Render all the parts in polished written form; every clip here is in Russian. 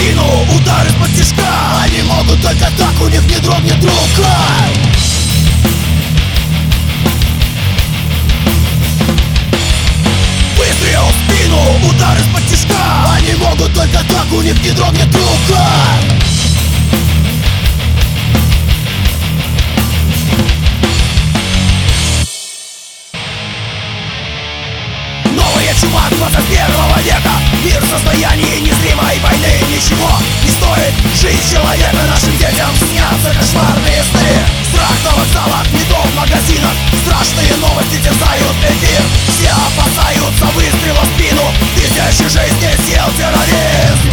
спину, удар из-под тишка. Они могут только так, у них не дрогнет рука. Выстрел в спину, удар из-под тишка. Они могут только так, у них не дрогнет рука. Новая чума 21 века. Мир в состоянии незримой войны. Ничего не стоит жизнь человека. Нашим детям снятся кошмарные сны. Страх на вокзалах, метро в магазинах. Страшные новости терзают эфир. Все опасаются выстрела в спину. Тысячи жизней съел терроризм.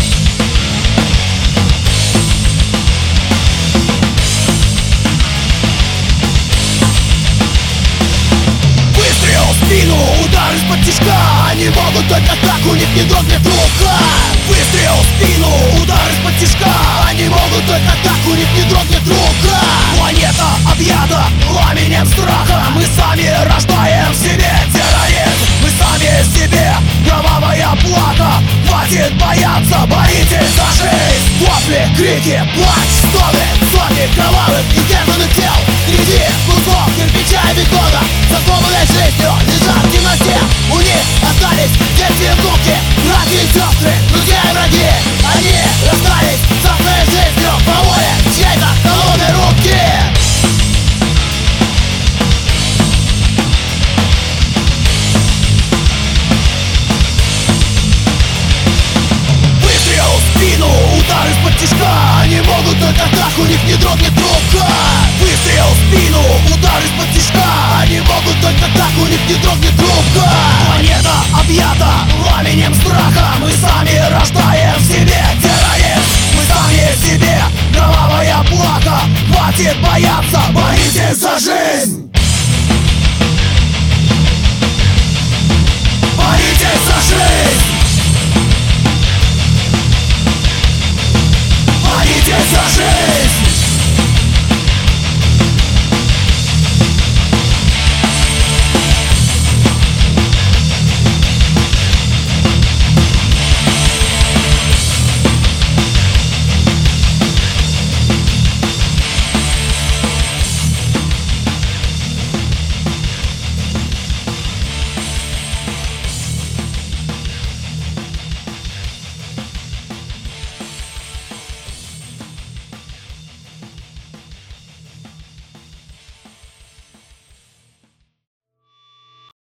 Спину, удар из-под тишка. Они могут только так, у них не дрогнет рука. Выстрел в спину, удар из-под тишка. Они могут только так, у них не дрогнет рука. Планета объята пламенем страха. Мы сами рождаем в себе терроризм. Мы сами себе кровавая плата. Хватит бояться, боритесь за жизнь. Вопли, крики, плач, стоны, сотни кровавых и германных тел. Впереди кусок кирпича и бетона. Засломанной жизнью лежат в темноте. У них остались дети и внуки, братья и сестры, друзья и враги. Они расстались со своей жизнью по воле чьей-то холодной руки. Выстрел в спину, удар из-под тишка. Они могут только так, у них не дрогнет рука. Выстрел в спину, удар из-под тишка. Они могут только так, у них не дрогнет рука. Планета объята пламенем страха. Мы сами